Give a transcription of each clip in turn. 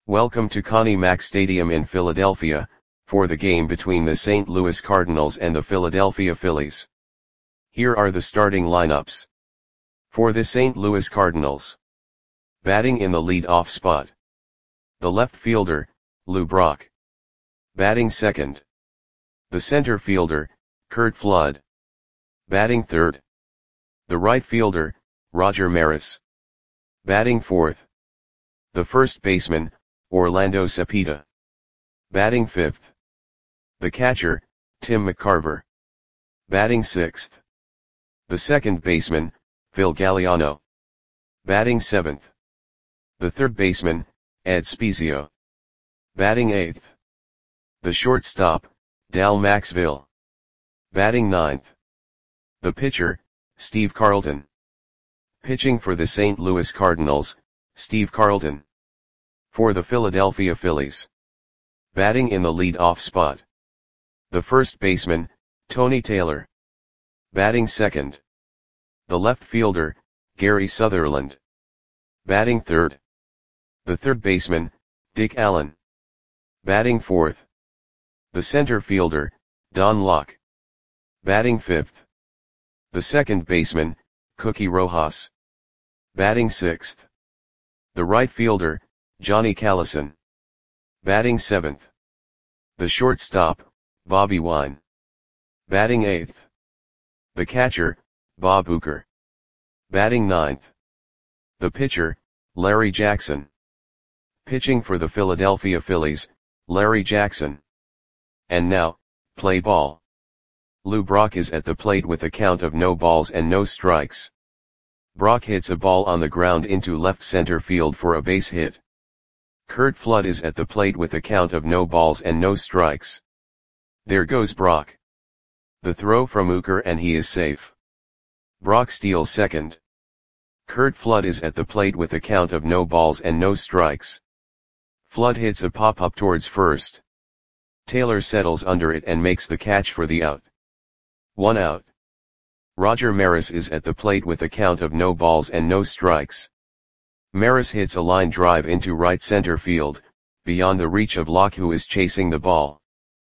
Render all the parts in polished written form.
Welcome to Connie Mack Stadium in Philadelphia, for the game between the St. Louis Cardinals and the Philadelphia Phillies. Here are the starting lineups. For the St. Louis Cardinals. Batting in the lead-off spot. The left fielder, Lou Brock. Batting second. The center fielder, Curt Flood. Batting third. The right fielder, Roger Maris. Batting fourth. The first baseman, Orlando Cepeda. Batting fifth. The catcher, Tim McCarver. Batting sixth. The second baseman, Phil Galliano. Batting seventh. The third baseman, Ed Spiezio. Batting eighth. The shortstop, Dal Maxville. Batting ninth. The pitcher, Steve Carlton. Pitching for the St. Louis Cardinals, Steve Carlton. For the Philadelphia Phillies. Batting in the lead-off spot. The first baseman, Tony Taylor. Batting second. The left fielder, Gary Sutherland. Batting third. The third baseman, Dick Allen. Batting fourth. The center fielder, Don Locke. Batting fifth. The second baseman, Cookie Rojas. Batting sixth. The right fielder, Johnny Callison. Batting seventh. The shortstop, Bobby Wine. Batting eighth. The catcher, Bob Uecker. Batting ninth. The pitcher, Larry Jackson. Pitching for the Philadelphia Phillies, Larry Jackson. And now, play ball. Lou Brock is at the plate with a count of no balls and no strikes. Brock hits a ball on the ground into left center field for a base hit. Curt Flood is at the plate with a count of no balls and no strikes. There goes Brock. The throw from Uecker and he is safe. Brock steals second. Curt Flood is at the plate with a count of no balls and no strikes. Flood hits a pop-up towards first. Taylor settles under it and makes the catch for the out. 1 out. Roger Maris is at the plate with a count of no balls and no strikes. Maris hits a line drive into right center field, beyond the reach of Locke, who is chasing the ball.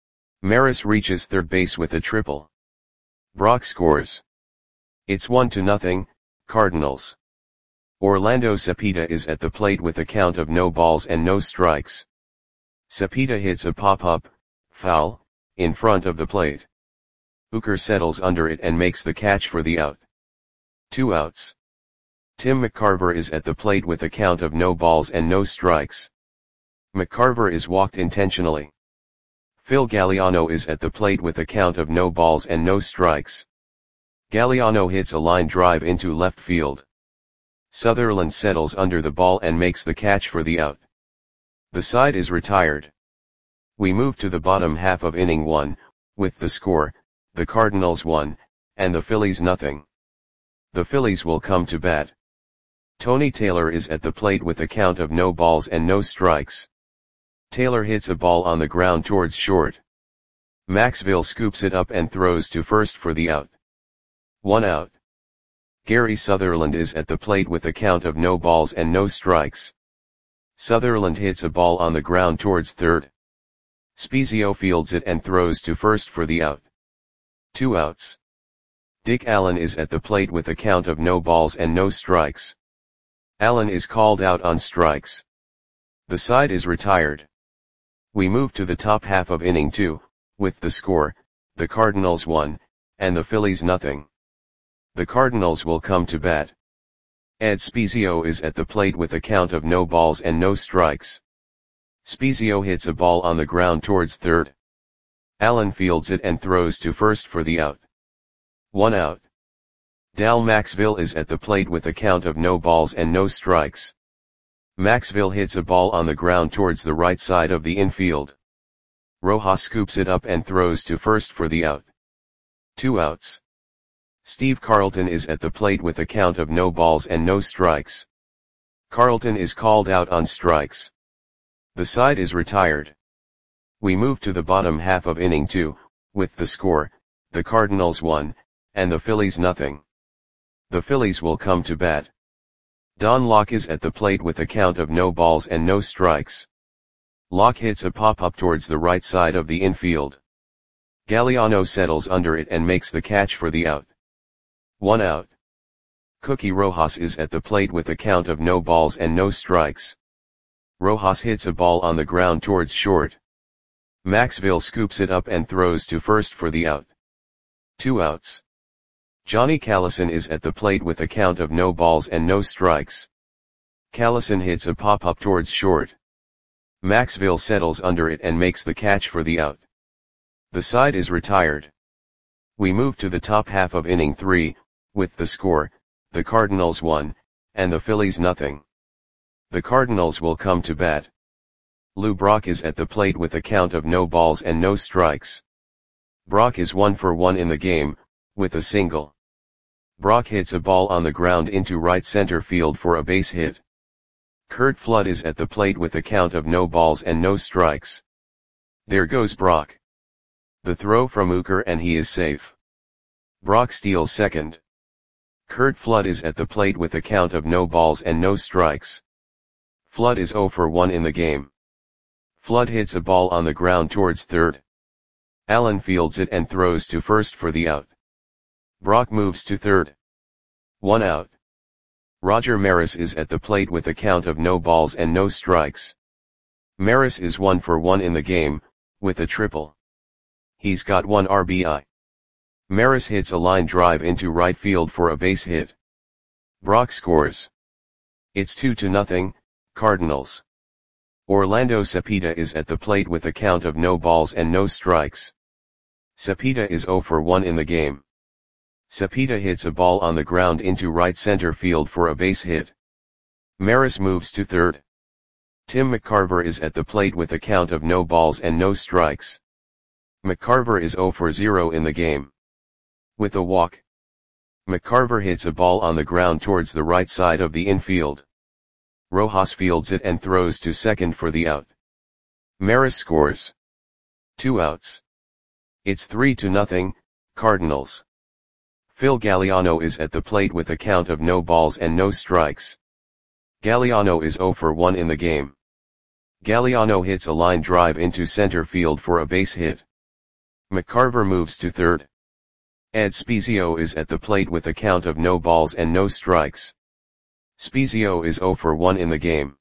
Maris reaches third base with a triple. Brock scores. It's 1-0, Cardinals. Orlando Cepeda is at the plate with a count of no balls and no strikes. Cepeda hits a pop-up, foul, in front of the plate. Uecker settles under it and makes the catch for the out. 2 outs. Tim McCarver is at the plate with a count of no balls and no strikes. McCarver is walked intentionally. Phil Galliano is at the plate with a count of no balls and no strikes. Galliano hits a line drive into left field. Sutherland settles under the ball and makes the catch for the out. The side is retired. We move to the bottom half of inning 1, with the score, the Cardinals 1, and the Phillies 0. The Phillies will come to bat. Tony Taylor is at the plate with a count of no balls and no strikes. Taylor hits a ball on the ground towards short. Maxville scoops it up and throws to first for the out. 1 out. Gary Sutherland is at the plate with a count of no balls and no strikes. Sutherland hits a ball on the ground towards third. Spiezio fields it and throws to first for the out. 2 outs. Dick Allen is at the plate with a count of no balls and no strikes. Allen is called out on strikes. The side is retired. We move to the top half of inning 2, with the score, the Cardinals 1, and the Phillies 0. The Cardinals will come to bat. Ed Spiezio is at the plate with a count of no balls and no strikes. Spiezio hits a ball on the ground towards third. Allen fields it and throws to first for the out. 1 out. Dal Maxville is at the plate with a count of no balls and no strikes. Maxville hits a ball on the ground towards the right side of the infield. Rojas scoops it up and throws to first for the out. 2 outs. Steve Carlton is at the plate with a count of no balls and no strikes. Carlton is called out on strikes. The side is retired. We move to the bottom half of inning 2, with the score, the Cardinals 1, and the Phillies 0. The Phillies will come to bat. Don Locke is at the plate with a count of no balls and no strikes. Locke hits a pop-up towards the right side of the infield. Galliano settles under it and makes the catch for the out. 1 out. Cookie Rojas is at the plate with a count of no balls and no strikes. Rojas hits a ball on the ground towards short. Maxville scoops it up and throws to first for the out. 2 outs. Johnny Callison is at the plate with a count of no balls and no strikes. Callison hits a pop-up towards short. Maxville settles under it and makes the catch for the out. The side is retired. We move to the top half of inning 3, with the score, the Cardinals 1, and the Phillies nothing. The Cardinals will come to bat. Lou Brock is at the plate with a count of no balls and no strikes. Brock is 1 for 1 in the game, with a single. Brock hits a ball on the ground into right center field for a base hit. Curt Flood is at the plate with a count of no balls and no strikes. There goes Brock. The throw from Uecker and he is safe. Brock steals second. Curt Flood is at the plate with a count of no balls and no strikes. Flood is 0 for 1 in the game. Flood hits a ball on the ground towards third. Allen fields it and throws to first for the out. Brock moves to third. 1 out. Roger Maris is at the plate with a count of no balls and no strikes. Maris is 1 for 1 in the game, with a triple. He's got 1 RBI. Maris hits a line drive into right field for a base hit. Brock scores. It's 2-0, Cardinals. Orlando Cepeda is at the plate with a count of no balls and no strikes. Cepeda is 0 for 1 in the game. Cepeda hits a ball on the ground into right center field for a base hit. Maris moves to third. Tim McCarver is at the plate with a count of no balls and no strikes. McCarver is 0 for 0 in the game. With a walk. McCarver hits a ball on the ground towards the right side of the infield. Rojas fields it and throws to second for the out. Maris scores. 2 outs. It's 3-0, Cardinals. Phil Galliano is at the plate with a count of no balls and no strikes. Galliano is 0 for 1 in the game. Galliano hits a line drive into center field for a base hit. McCarver moves to third. Ed Spezio is at the plate with a count of no balls and no strikes. Spezio is 0 for 1 in the game.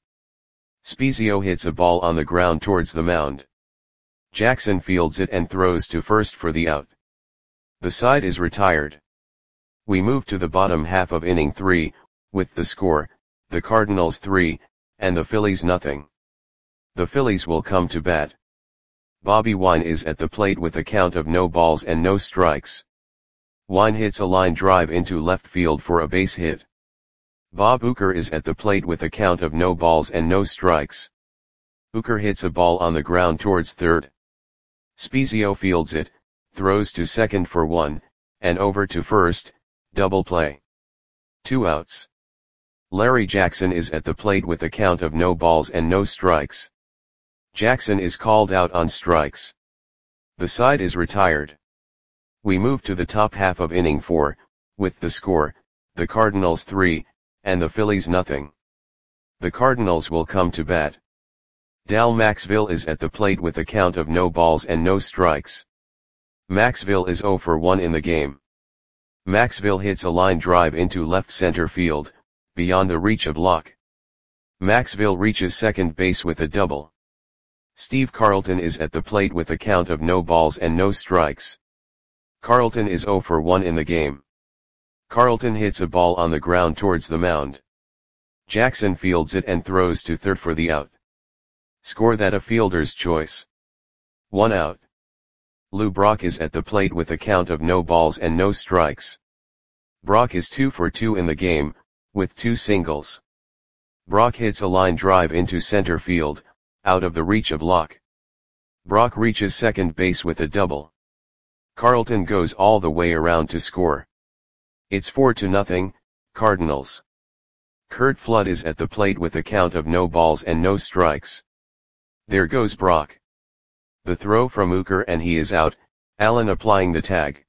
Spezio hits a ball on the ground towards the mound. Jackson fields it and throws to first for the out. The side is retired. We move to the bottom half of inning 3, with the score, the Cardinals 3, and the Phillies nothing. The Phillies will come to bat. Bobby Wine is at the plate with a count of no balls and no strikes. Wine hits a line drive into left field for a base hit. Bob Uecker is at the plate with a count of no balls and no strikes. Uecker hits a ball on the ground towards third. Spezio fields it, throws to second for 1, and over to first, double play. 2 outs. Larry Jackson is at the plate with a count of no balls and no strikes. Jackson is called out on strikes. The side is retired. We move to the top half of inning 4, with the score, the Cardinals 3, and the Phillies nothing. The Cardinals will come to bat. Dal Maxville is at the plate with a count of no balls and no strikes. Maxville is 0 for 1 in the game. Maxville hits a line drive into left center field, beyond the reach of Locke. Maxville reaches second base with a double. Steve Carlton is at the plate with a count of no balls and no strikes. Carlton is 0 for 1 in the game. Carlton hits a ball on the ground towards the mound. Jackson fields it and throws to third for the out. Score that a fielder's choice. 1 out. Lou Brock is at the plate with a count of no balls and no strikes. Brock is 2 for 2 in the game, with 2 singles. Brock hits a line drive into center field, out of the reach of Locke. Brock reaches second base with a double. Carlton goes all the way around to score. It's 4-0, Cardinals. Curt Flood is at the plate with a count of no balls and no strikes. There goes Brock. The throw from Uecker and he is out, Allen applying the tag.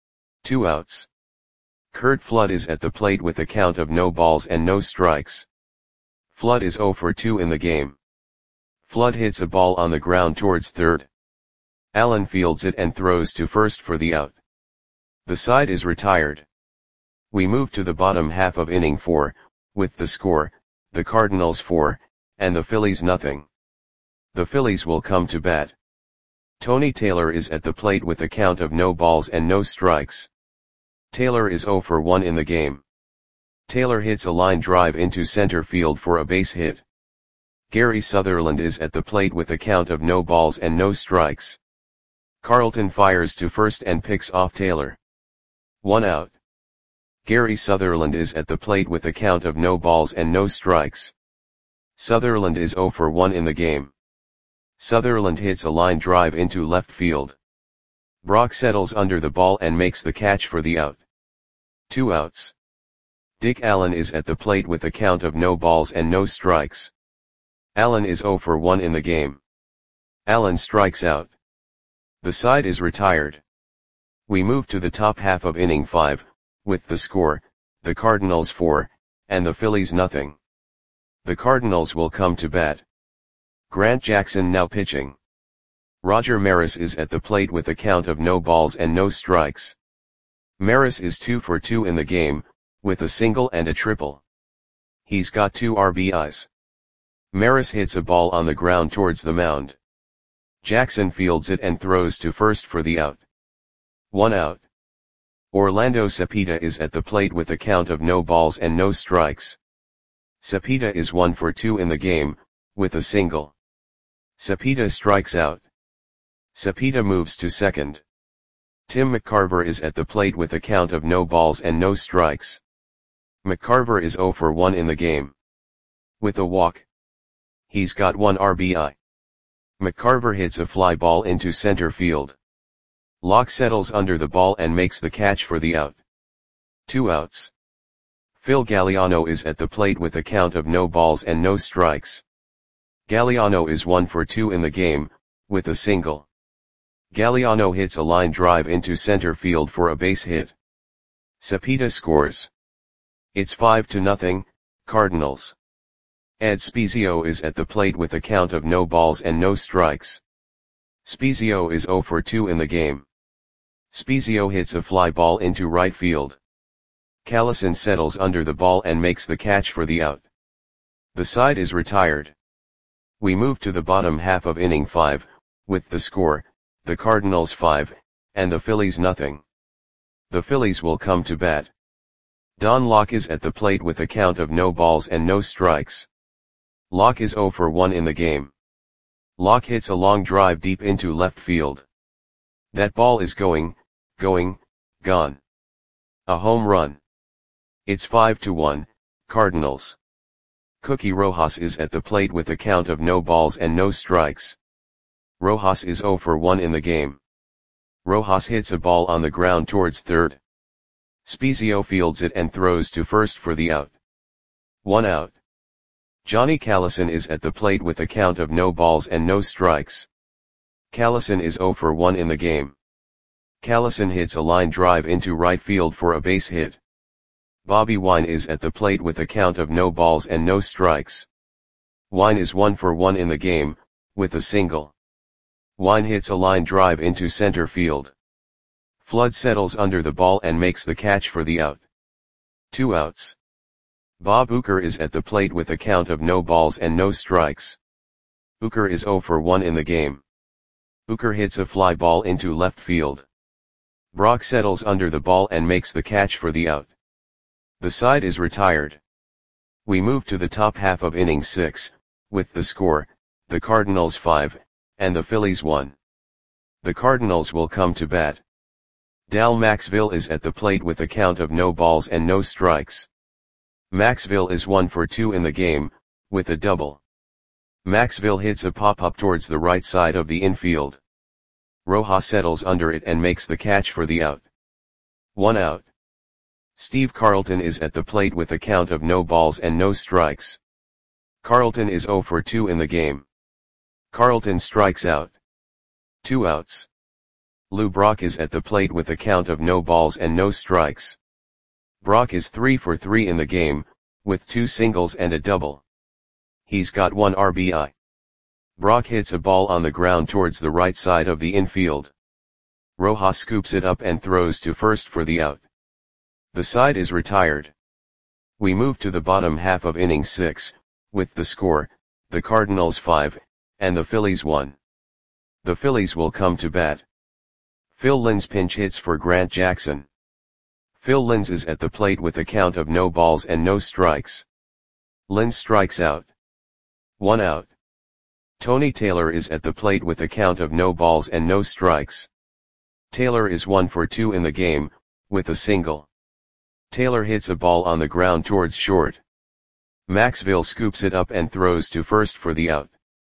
2 outs. Curt Flood is at the plate with a count of no balls and no strikes. Flood is 0 for 2 in the game. Flood hits a ball on the ground towards third. Allen fields it and throws to first for the out. The side is retired. We move to the bottom half of inning 4, with the score, the Cardinals 4, and the Phillies nothing. The Phillies will come to bat. Tony Taylor is at the plate with a count of no balls and no strikes. Taylor is 0 for 1 in the game. Taylor hits a line drive into center field for a base hit. Gary Sutherland is at the plate with a count of no balls and no strikes. Carlton fires to first and picks off Taylor. 1 out. Gary Sutherland is at the plate with a count of no balls and no strikes. Sutherland is 0 for 1 in the game. Sutherland hits a line drive into left field. Brock settles under the ball and makes the catch for the out. 2 outs. Dick Allen is at the plate with a count of no balls and no strikes. Allen is 0 for 1 in the game. Allen strikes out. The side is retired. We move to the top half of inning 5, with the score, the Cardinals 4, and the Phillies nothing. The Cardinals will come to bat. Grant Jackson now pitching. Roger Maris is at the plate with a count of no balls and no strikes. Maris is 2 for 2 in the game, with a single and a triple. He's got 2 RBIs. Maris hits a ball on the ground towards the mound. Jackson fields it and throws to first for the out. 1 out. Orlando Cepeda is at the plate with a count of no balls and no strikes. Cepeda is 1 for 2 in the game, with a single. Cepeda strikes out. Cepeda moves to second. Tim McCarver is at the plate with a count of no balls and no strikes. McCarver is 0 for 1 in the game. With a walk. He's got 1 RBI. McCarver hits a fly ball into center field. Locke settles under the ball and makes the catch for the out. 2 outs. Phil Galliano is at the plate with a count of no balls and no strikes. Galliano is 1 for 2 in the game, with a single. Galliano hits a line drive into center field for a base hit. Cepeda scores. It's 5-0, Cardinals. Ed Spezio is at the plate with a count of no balls and no strikes. Spezio is 0 for 2 in the game. Spezio hits a fly ball into right field. Callison settles under the ball and makes the catch for the out. The side is retired. We move to the bottom half of inning 5, with the score, the Cardinals 5, and the Phillies nothing. The Phillies will come to bat. Don Locke is at the plate with a count of no balls and no strikes. Locke is 0 for 1 in the game. Locke hits a long drive deep into left field. That ball is gone. A home run. It's 5-1, Cardinals. Cookie Rojas is at the plate with a count of no balls and no strikes. Rojas is 0 for 1 in the game. Rojas hits a ball on the ground towards third. Spezio fields it and throws to first for the out. 1 out. Johnny Callison is at the plate with a count of no balls and no strikes. Callison is 0 for 1 in the game. Callison hits a line drive into right field for a base hit. Bobby Wine is at the plate with a count of no balls and no strikes. Wine is 1 for 1 in the game, with a single. Wine hits a line drive into center field. Flood settles under the ball and makes the catch for the out. 2 outs. Bob Uecker is at the plate with a count of no balls and no strikes. Uecker is 0 for 1 in the game. Uecker hits a fly ball into left field. Brock settles under the ball and makes the catch for the out. The side is retired. We move to the top half of inning 6, with the score, the Cardinals 5, and the Phillies 1. The Cardinals will come to bat. Dal Maxville is at the plate with a count of no balls and no strikes. Maxville is 1 for 2 in the game, with a double. Maxville hits a pop-up towards the right side of the infield. Rojas settles under it and makes the catch for the out. 1 out. Steve Carlton is at the plate with a count of no balls and no strikes. Carlton is 0 for 2 in the game. Carlton strikes out. 2 outs. Lou Brock is at the plate with a count of no balls and no strikes. Brock is 3 for 3 in the game, with 2 singles and a double. He's got 1 RBI. Brock hits a ball on the ground towards the right side of the infield. Rojas scoops it up and throws to first for the out. The side is retired. We move to the bottom half of inning 6, with the score, the Cardinals 5, and the Phillies 1. The Phillies will come to bat. Phil Linz pinch hits for Grant Jackson. Phil Linz is at the plate with a count of no balls and no strikes. Linz strikes out. 1 out. Tony Taylor is at the plate with a count of no balls and no strikes. Taylor is 1 for 2 in the game, with a single. Taylor hits a ball on the ground towards short. Maxville scoops it up and throws to first for the out.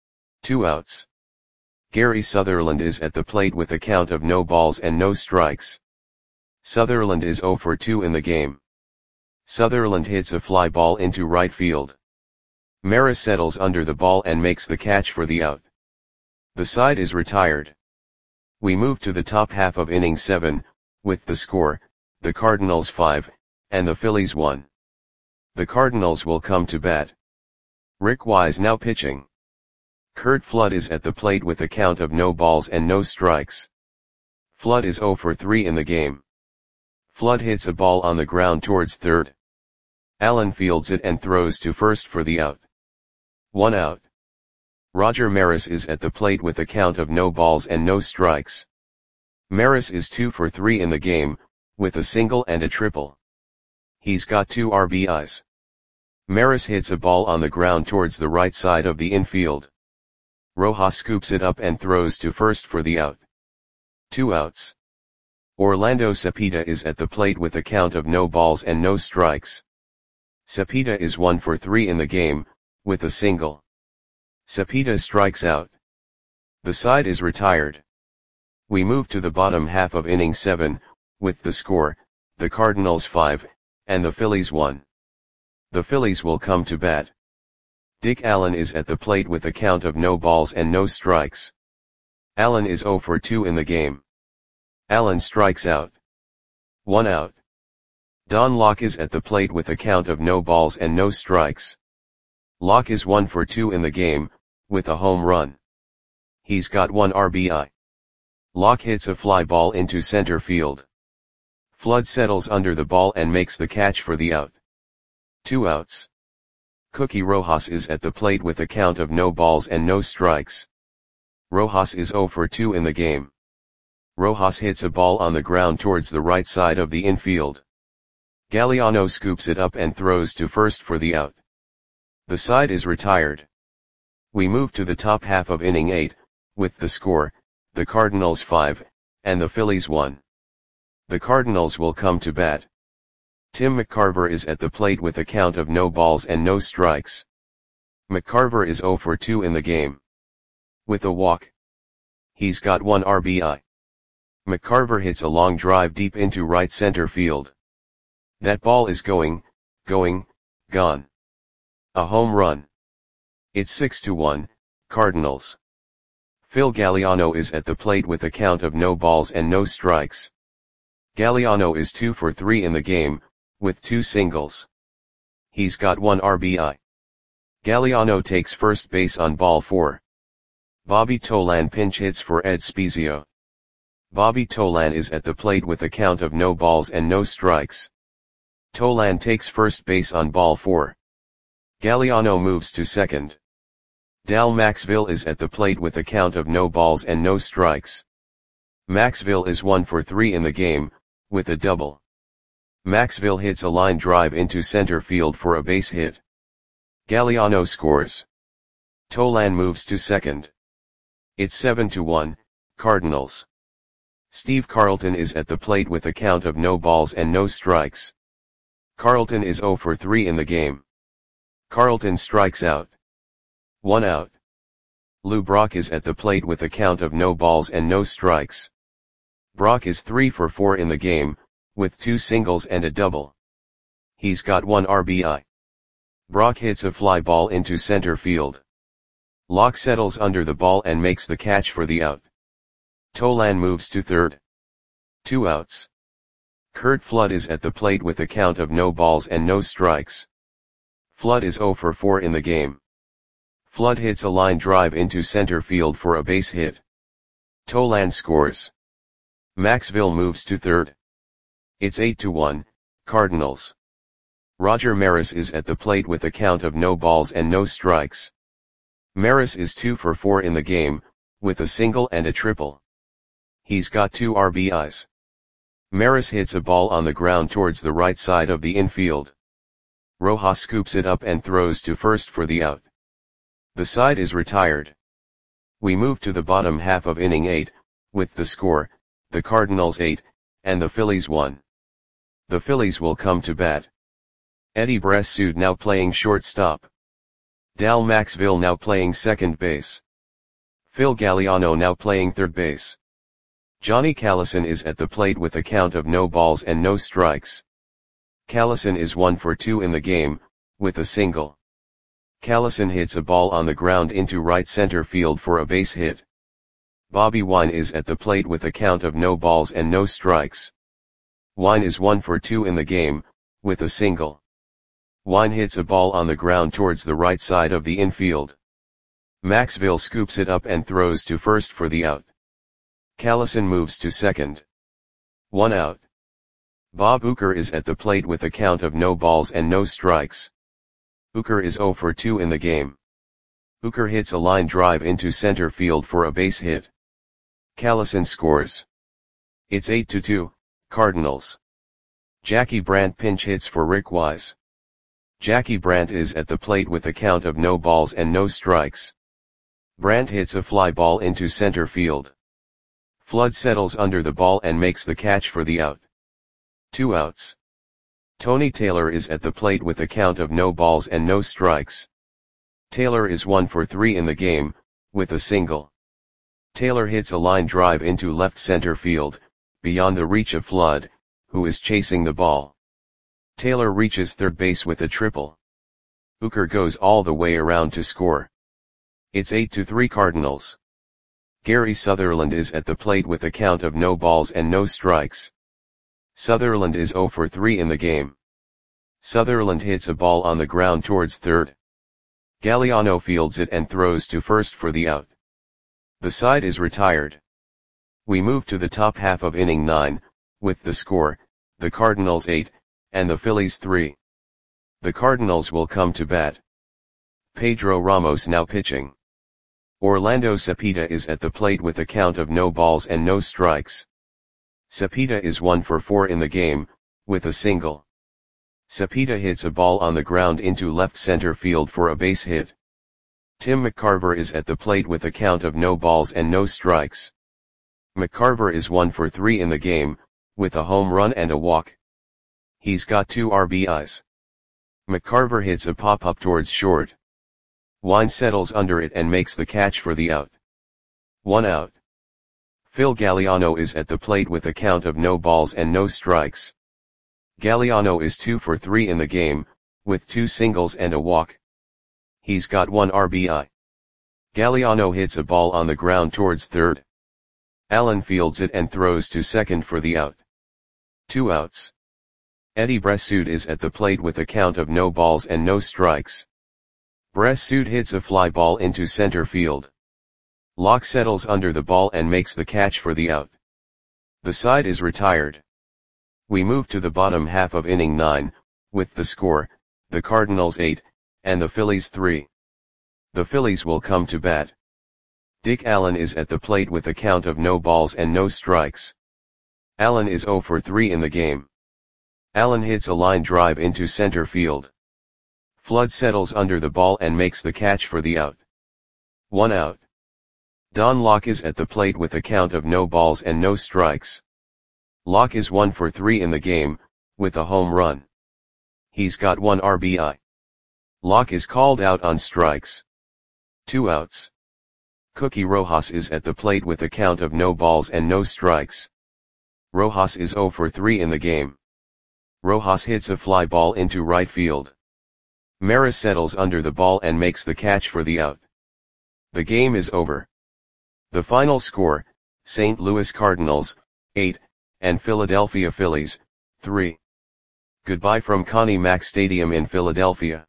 2 outs. Gary Sutherland is at the plate with a count of no balls and no strikes. Sutherland is 0 for 2 in the game. Sutherland hits a fly ball into right field. Maris settles under the ball and makes the catch for the out. The side is retired. We move to the top half of inning 7, with the score, the Cardinals 5, and the Phillies 1. The Cardinals will come to bat. Rick Wise now pitching. Curt Flood is at the plate with a count of no balls and no strikes. Flood is 0 for 3 in the game. Flood hits a ball on the ground towards third. Allen fields it and throws to first for the out. 1 out. Roger Maris is at the plate with a count of no balls and no strikes. Maris is 2 for 3 in the game, with a single and a triple. He's got 2 RBIs. Maris hits a ball on the ground towards the right side of the infield. Rojas scoops it up and throws to first for the out. 2 outs. Orlando Cepeda is at the plate with a count of no balls and no strikes. Cepeda is 1 for 3 in the game, with a single. Cepeda strikes out. The side is retired. We move to the bottom half of inning 7, with the score, the Cardinals 5, and the Phillies 1. The Phillies will come to bat. Dick Allen is at the plate with a count of no balls and no strikes. Allen is 0 for 2 in the game. Allen strikes out. 1 out. Don Locke is at the plate with a count of no balls and no strikes. Locke is 1 for 2 in the game, with a home run. He's got 1 RBI. Locke hits a fly ball into center field. Flood settles under the ball and makes the catch for the out. 2 outs. Cookie Rojas is at the plate with a count of no balls and no strikes. Rojas is 0 for 2 in the game. Rojas hits a ball on the ground towards the right side of the infield. Galliano scoops it up and throws to first for the out. The side is retired. We move to the top half of inning 8, with the score, the Cardinals 5, and the Phillies 1. The Cardinals will come to bat. Tim McCarver is at the plate with a count of no balls and no strikes. McCarver is 0 for 2 in the game. With a walk. He's got 1 RBI. McCarver hits a long drive deep into right center field. That ball is going, gone. A home run. It's 6-1, Cardinals. Phil Galliano is at the plate with a count of no balls and no strikes. Galliano is 2 for 3 in the game, with 2 singles. He's got 1 RBI. Galliano takes first base on ball 4. Bobby Tolan pinch hits for Ed Spezio. Bobby Tolan is at the plate with a count of no balls and no strikes. Tolan takes first base on ball 4. Galliano moves to second. Dal Maxville is at the plate with a count of no balls and no strikes. Maxville is 1 for 3 in the game, with a double. Maxville hits a line drive into center field for a base hit. Galliano scores. Tolan moves to second. It's 7-1, Cardinals. Steve Carlton is at the plate with a count of no balls and no strikes. Carlton is 0 for 3 in the game. Carlton strikes out. 1 out. Lou Brock is at the plate with a count of no balls and no strikes. Brock is 3 for 4 in the game, with 2 singles and a double. He's got 1 RBI. Brock hits a fly ball into center field. Locke settles under the ball and makes the catch for the out. Tolan moves to third. 2 outs. Curt Flood is at the plate with a count of no balls and no strikes. Flood is 0 for 4 in the game. Flood hits a line drive into center field for a base hit. Toland scores. Maxville moves to third. It's 8-1, Cardinals. Roger Maris is at the plate with a count of no balls and no strikes. Maris is 2 for 4 in the game, with a single and a triple. He's got 2 RBIs. Maris hits a ball on the ground towards the right side of the infield. Rojas scoops it up and throws to first for the out. The side is retired. We move to the bottom half of inning 8, with the score, the Cardinals 8, and the Phillies 1. The Phillies will come to bat. Eddie Bressud now playing shortstop. Dal Maxville now playing second base. Phil Galliano now playing third base. Johnny Callison is at the plate with a count of no balls and no strikes. Callison is 1 for 2 in the game, with a single. Callison hits a ball on the ground into right center field for a base hit. Bobby Wine is at the plate with a count of no balls and no strikes. Wine is 1 for 2 in the game, with a single. Wine hits a ball on the ground towards the right side of the infield. Maxville scoops it up and throws to first for the out. Callison moves to second. 1 out. Bob Uecker is at the plate with a count of no balls and no strikes. Uecker is 0 for 2 in the game. Uecker hits a line drive into center field for a base hit. Callison scores. It's 8-2, Cardinals. Jackie Brandt pinch hits for Rick Wise. Jackie Brandt is at the plate with a count of no balls and no strikes. Brandt hits a fly ball into center field. Flood settles under the ball and makes the catch for the out. 2 outs. Tony Taylor is at the plate with a count of no balls and no strikes. Taylor is 1 for 3 in the game, with a single. Taylor hits a line drive into left center field, beyond the reach of Flood, who is chasing the ball. Taylor reaches third base with a triple. Uecker goes all the way around to score. It's 8-3 Cardinals. Gary Sutherland is at the plate with a count of no balls and no strikes. Sutherland is 0 for 3 in the game. Sutherland hits a ball on the ground towards third. Galliano fields it and throws to first for the out. The side is retired. We move to the top half of inning 9, with the score, the Cardinals 8, and the Phillies 3. The Cardinals will come to bat. Pedro Ramos now pitching. Orlando Cepeda is at the plate with a count of no balls and no strikes. Cepeda is 1 for 4 in the game, with a single. Cepeda hits a ball on the ground into left center field for a base hit. Tim McCarver is at the plate with a count of no balls and no strikes. McCarver is 1 for 3 in the game, with a home run and a walk. He's got 2 RBIs. McCarver hits a pop-up towards short. Wine settles under it and makes the catch for the out. 1 out. Phil Galliano is at the plate with a count of no balls and no strikes. Galliano is 2 for 3 in the game, with 2 singles and a walk. He's got 1 RBI. Galliano hits a ball on the ground towards third. Allen fields it and throws to second for the out. 2 outs. Eddie Bressud is at the plate with a count of no balls and no strikes. Bressud hits a fly ball into center field. Locke settles under the ball and makes the catch for the out. The side is retired. We move to the bottom half of inning 9, with the score, the Cardinals 8, and the Phillies 3. The Phillies will come to bat. Dick Allen is at the plate with a count of no balls and no strikes. Allen is 0 for 3 in the game. Allen hits a line drive into center field. Flood settles under the ball and makes the catch for the out. 1 out. Don Locke is at the plate with a count of no balls and no strikes. Locke is 1 for 3 in the game, with a home run. He's got 1 RBI. Locke is called out on strikes. 2 outs. Cookie Rojas is at the plate with a count of no balls and no strikes. Rojas is 0 for 3 in the game. Rojas hits a fly ball into right field. Maris settles under the ball and makes the catch for the out. The game is over. The final score, St. Louis Cardinals, 8, and Philadelphia Phillies, 3. Goodbye from Connie Mack Stadium in Philadelphia.